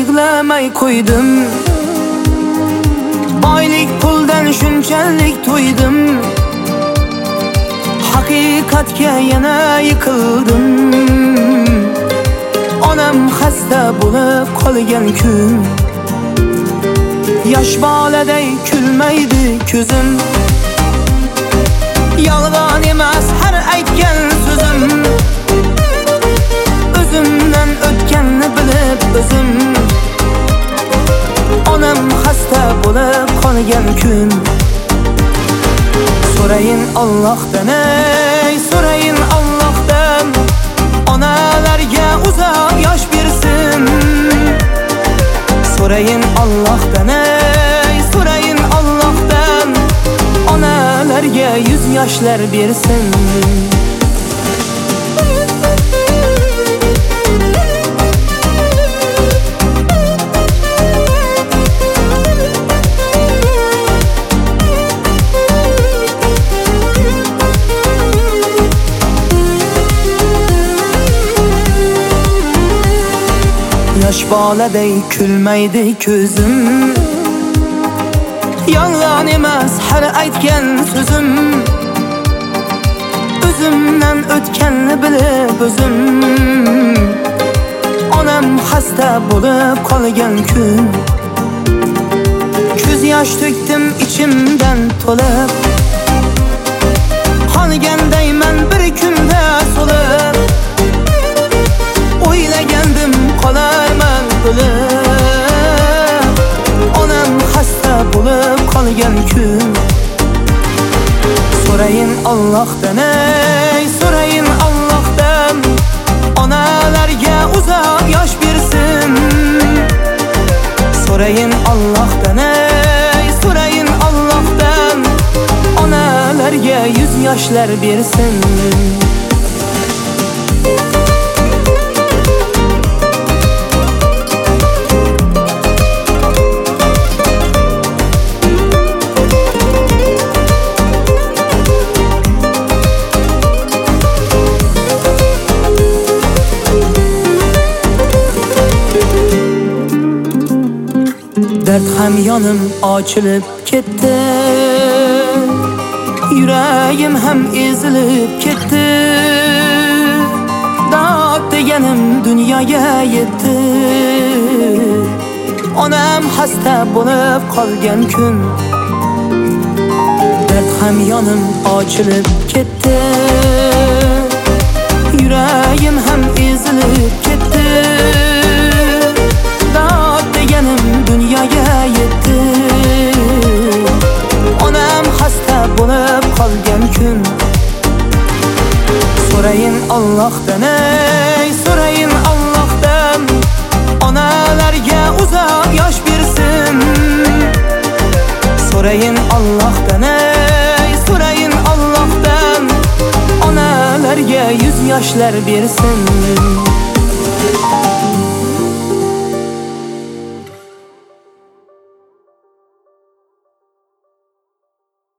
yig'lamay qo'ydim. Boylik puldan shunchalik to'ydim, haqiqatga yana yiqildim. Onam xasta bo'lib qolgan kun, yosh boladay kulmaydi ko'zim. Yolg'on emas har aytgan so'zim, o'zimdan o'tganni bilib o'zim. Onam xasta bo'lib qolgan kun, so'rayin Allohdan, ey so'rayin Allohdan, onalarga uzoq yosh bersin. So'rayin Allohdan, ey so'rayin Allohdan, onalarga 100 yoshlar bersin. Yosh boladay kulmaydi ko'zim, yolg'on emas har aytgan so'zim, o'zimdan o'tganni bilib o'zim. Onam xasta bo'lib qolgan kun, ko'z yosh to'kdim ichimdan to'lib, qolgandayman bir kunda so'lib. O'ylagandim qolarman o'lib, onam xasta bo'lib qolgan kun. So'rayin Allohdan, ey so'rayin Allohdan, onalarga uzoq yosh bersin. So'rayin Allohdan, ey so'rayin Allohdan, onalarga 100 yoshlar bersin. Dard ham yonim ochilib ketdi, yuragim ham ezilib ketdi. Dod deganim dunyoga yetdi, onam xasta bo'lib qolgan kun. Dard ham yonim ochilib ketdi, yuragim ham ezilib ketdi. Dod deganim dunyoga yetdi, onam xasta bo'lib qolgan kun. So'rayin Allohdan, ey so'rayin Allohdan, onalarga uzoq yosh bersin. So'rayin Allohdan, ey so'rayin Allohdan, onalarga 100 yoshlar bersin.